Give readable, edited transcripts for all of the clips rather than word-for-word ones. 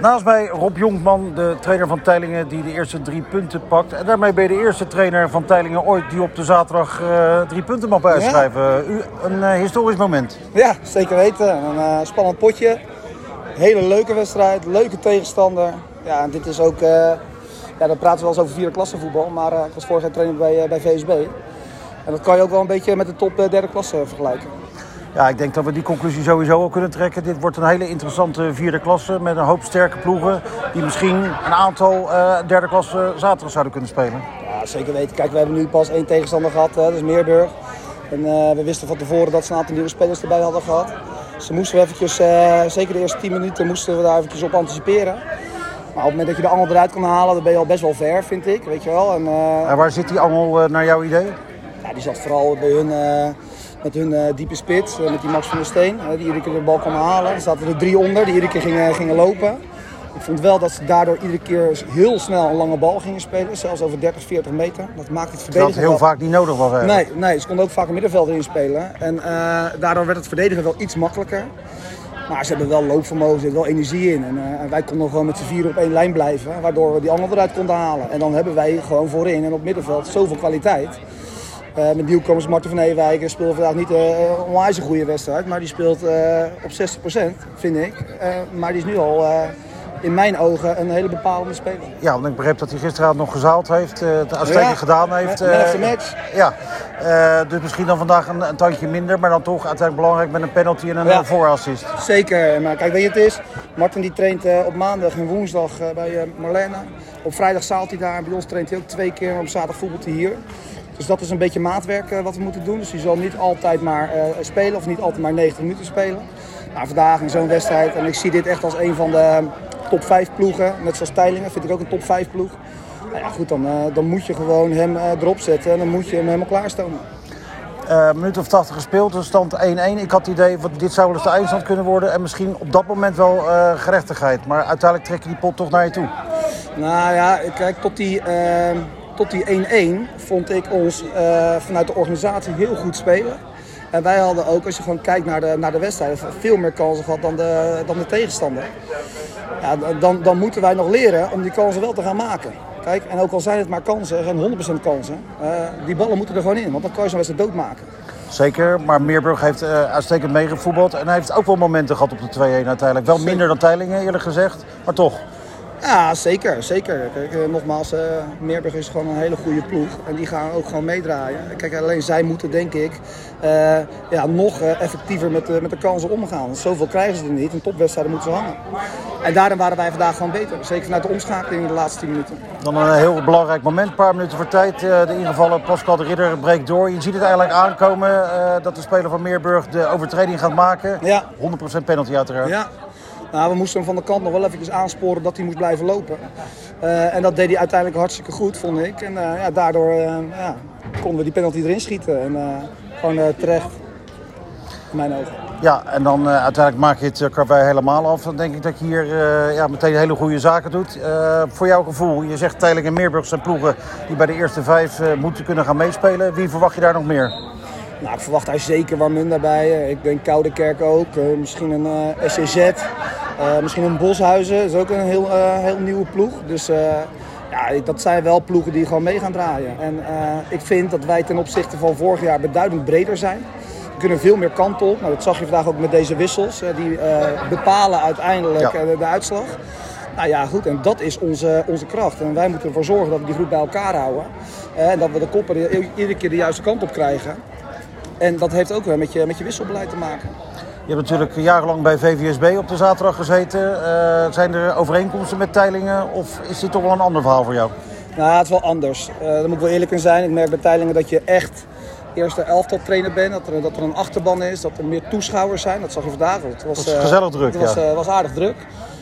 Naast mij Rob Jonkman, de trainer van Teylingen, die de eerste 3 punten pakt. En daarmee ben je de eerste trainer van Teylingen ooit die op de zaterdag 3 punten mag bijschrijven. Ja. U, een historisch moment. Ja, zeker weten. Een spannend potje. Hele leuke wedstrijd, leuke tegenstander. Ja, en dit is ook, dan praten we wel eens over 4e klasse voetbal, maar ik was vorig jaar trainer bij VSB. En dat kan je ook wel een beetje met de top 3e klasse vergelijken. Ja, ik denk dat we die conclusie sowieso al kunnen trekken. Dit wordt een hele interessante 4e klasse met een hoop sterke ploegen die misschien een aantal 3e klasse zaterdag zouden kunnen spelen. Ja, zeker weten. Kijk, we hebben nu pas 1 tegenstander gehad, dat is Meerburg. En we wisten van tevoren dat ze een aantal nieuwe spelers erbij hadden gehad. Dus moesten we eventjes, zeker de eerste 10 minuten, moesten we daar eventjes op anticiperen. Maar op het moment dat je de angel eruit kan halen, dan ben je al best wel ver, vind ik, weet je wel. En waar zit die angel naar jouw idee? Ja, die zat vooral bij hun, met hun diepe spits, met die Max van der Steen, die iedere keer de bal kon halen. Er zaten er 3 onder, die iedere keer gingen lopen. Ik vond wel dat ze daardoor iedere keer heel snel een lange bal gingen spelen, zelfs over 30, 40 meter. Dat maakt het verdedigen dat heel vaak niet nodig was eigenlijk. Nee, ze konden ook vaak een middenveld erin spelen. En daardoor werd het verdedigen wel iets makkelijker. Maar ze hebben wel loopvermogen, er zit wel energie in. En wij konden gewoon met z'n 4 op 1 lijn blijven, waardoor we die allemaal eruit konden halen. En dan hebben wij gewoon voorin en op middenveld zoveel kwaliteit. Met nieuwkomers Marten van Ewijk speelt vandaag niet een onwijs goede wedstrijd, maar die speelt op 60%, vind ik. Maar die is nu al in mijn ogen een hele bepalende speler. Ja, want ik begreep dat hij gisteravond nog gezaald heeft, het uitstekend gedaan heeft. Man of the match. Ja, dus misschien dan vandaag een tandje minder, maar dan toch uiteindelijk belangrijk met een penalty en een voorassist. Zeker, maar kijk, weet je het is? Martin die traint op maandag en woensdag bij Marlene. Op vrijdag zaalt hij daar, bij ons traint hij ook 2 keer, maar op zaterdag voetbalt hij hier. Dus dat is een beetje maatwerk wat we moeten doen. Dus hij zal niet altijd maar spelen of niet altijd maar 90 minuten spelen. Nou, vandaag in zo'n wedstrijd, en ik zie dit echt als een van de top 5 ploegen. Net zoals Teylingen vind ik ook een top 5 ploeg. Nou ja, goed, dan moet je gewoon hem erop zetten en dan moet je hem helemaal klaarstomen. Een minuut of 80 gespeeld, de stand 1-1. Ik had het idee, dit zou wel eens de eindstand kunnen worden. En misschien op dat moment wel gerechtigheid. Maar uiteindelijk trek je die pot toch naar je toe. Nou ja, kijk, tot die 1-1 vond ik ons vanuit de organisatie heel goed spelen. En wij hadden ook, als je gewoon kijkt naar de wedstrijd, veel meer kansen gehad dan de tegenstander. Ja, dan moeten wij nog leren om die kansen wel te gaan maken. Kijk, en ook al zijn het maar kansen, geen 100% kansen, die ballen moeten er gewoon in, want dan kan je zo'n wedstrijd doodmaken. Zeker, maar Meerburg heeft uitstekend meegevoetbald en hij heeft ook wel momenten gehad op de 2-1 uiteindelijk. Wel minder dan Teylingen eerlijk gezegd, maar toch. Ja, zeker. Kijk, nogmaals, Meerburg is gewoon een hele goede ploeg. En die gaan ook gewoon meedraaien. Kijk, alleen zij moeten, denk ik, nog effectiever met de kansen omgaan. Want zoveel krijgen ze er niet. In topwedstrijden moeten ze hangen. En daarom waren wij vandaag gewoon beter. Zeker vanuit de omschakeling in de laatste 10 minuten. Dan een heel belangrijk moment. Een paar minuten voor tijd. De ingevallen Pascal de Ridder breekt door. Je ziet het eigenlijk aankomen dat de speler van Meerburg de overtreding gaat maken. Ja. 100% penalty uiteraard. Ja. Nou, we moesten hem van de kant nog wel even aansporen dat hij moest blijven lopen. En dat deed hij uiteindelijk hartstikke goed, vond ik. En daardoor konden we die penalty erin schieten. En gewoon terecht, in mijn ogen. Ja, en dan uiteindelijk maak je het karwei helemaal af. Dan denk ik dat je hier meteen hele goede zaken doet. Voor jouw gevoel, je zegt Teylingen en Meerburg zijn ploegen die bij de eerste 5 moeten kunnen gaan meespelen. Wie verwacht je daar nog meer? Nou, ik verwacht daar zeker Warmund daarbij. Ik denk Koudekerk ook. Misschien een SCZ. Misschien een Boshuizen. Dat is ook een heel nieuwe ploeg. Dus dat zijn wel ploegen die gewoon mee gaan draaien. En ik vind dat wij ten opzichte van vorig jaar beduidend breder zijn. We kunnen veel meer kanten op. Nou, dat zag je vandaag ook met deze wissels. Die bepalen uiteindelijk de uitslag. Nou ja, goed. En dat is onze kracht. En wij moeten ervoor zorgen dat we die groep bij elkaar houden. En dat we de koppen iedere keer de juiste kant op krijgen. En dat heeft ook weer met je wisselbeleid te maken. Je hebt natuurlijk jarenlang bij VVSB op de zaterdag gezeten. Zijn er overeenkomsten met Teylingen of is dit toch wel een ander verhaal voor jou? Nou, het is wel anders. Daar moet ik wel eerlijk in zijn. Ik merk bij Teylingen dat je echt eerste elftal trainer bent. Dat er een achterban is, dat er meer toeschouwers zijn. Dat zag je vandaag. Het was gezellig druk, Het was aardig druk.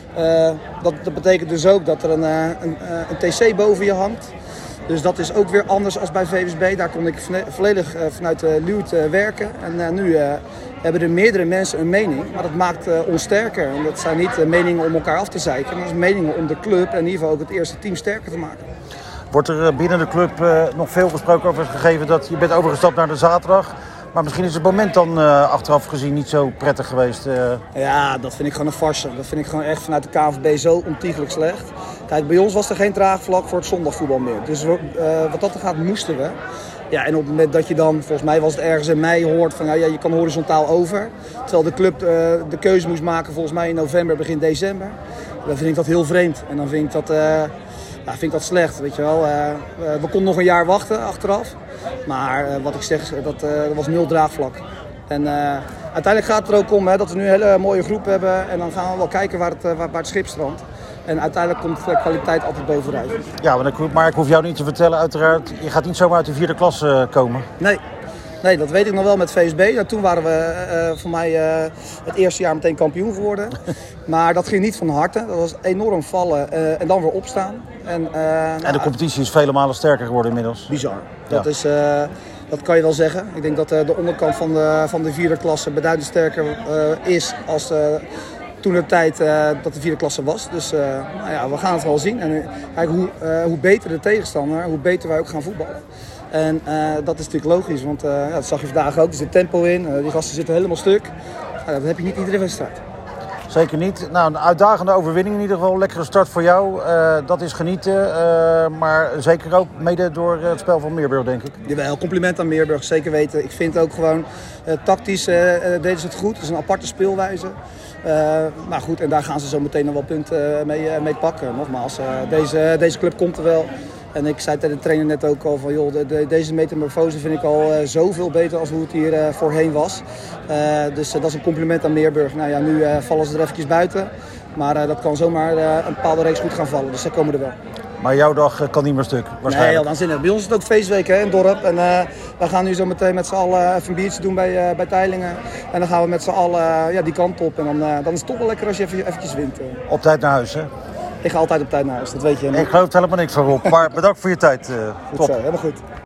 Dat betekent dus ook dat er een TC boven je hangt. Dus dat is ook weer anders als bij VVSB. Daar kon ik volledig vanuit Luut werken. En nu hebben er meerdere mensen een mening. Maar dat maakt ons sterker. En dat zijn niet meningen om elkaar af te zeiken. Maar dat is meningen om de club en in ieder geval ook het eerste team sterker te maken. Wordt er binnen de club nog veel gesproken over gegeven dat je bent overgestapt naar de zaterdag. Maar misschien is het moment dan achteraf gezien niet zo prettig geweest. Ja, dat vind ik gewoon een farce. Dat vind ik gewoon echt vanuit de KNVB zo ontiegelijk slecht. Kijk, bij ons was er geen draagvlak voor het zondagvoetbal meer. Dus wat dat er gaat, moesten we. Ja, en op het moment dat je dan, volgens mij was het ergens in mei, hoort van ja, je kan horizontaal over. Terwijl de club de keuze moest maken volgens mij in november, begin december. Dan vind ik dat heel vreemd. En dan vind ik dat slecht, weet je wel. We konden nog een jaar wachten achteraf. Maar wat ik zeg, dat was 0 draagvlak. En uiteindelijk gaat het er ook om dat we nu een hele mooie groep hebben. En dan gaan we wel kijken waar het schip strandt. En uiteindelijk komt de kwaliteit altijd bovenuit. Ja, maar ik hoef jou niet te vertellen, uiteraard. Je gaat niet zomaar uit de 4e klasse komen. Nee, dat weet ik nog wel met VSB. Toen waren we voor mij het eerste jaar meteen kampioen geworden. Maar dat ging niet van harte. Dat was enorm vallen en dan weer opstaan. En de competitie is vele malen sterker geworden inmiddels. Bizar. Dat kan je wel zeggen. Ik denk dat de onderkant van de 4e klasse beduidend sterker is als toen de tijd dat de 4e klasse was. Dus we gaan het wel zien. En kijk, hoe beter de tegenstander, hoe beter wij ook gaan voetballen. En dat is natuurlijk logisch, want dat zag je vandaag ook. Er zit tempo in, die gasten zitten helemaal stuk. Dat heb je niet iedere wedstrijd. Zeker niet. Nou, een uitdagende overwinning in ieder geval. Lekkere start voor jou. Dat is genieten. Maar zeker ook mede door het spel van Meerburg, denk ik. Jawel, compliment aan Meerburg, zeker weten. Ik vind ook gewoon tactisch deden ze het goed. Het is een aparte speelwijze. Maar goed, en daar gaan ze zo meteen nog wel punten mee pakken. Nogmaals, deze club komt er wel. En ik zei tegen de trainer net ook al van joh, deze metamorfose vind ik al zoveel beter als hoe het hier voorheen was. Dus dat is een compliment aan Meerburg. Nou ja, nu vallen ze er eventjes buiten. Maar dat kan zomaar een bepaalde reeks goed gaan vallen. Dus zij komen er wel. Maar jouw dag kan niet meer stuk, waarschijnlijk. Nee, heel waanzinnig. Bij ons is het ook feestweek in het dorp. En we gaan nu zo meteen met z'n allen even een biertje doen bij Teylingen. En dan gaan we met z'n allen die kant op. En dan is het toch wel lekker als je eventjes wint. Op tijd naar huis, hè? Ik ga altijd op tijd naar huis, dat weet je. Ik geloof er helemaal niks van op. Maar bedankt voor je tijd. Goed zo, helemaal goed.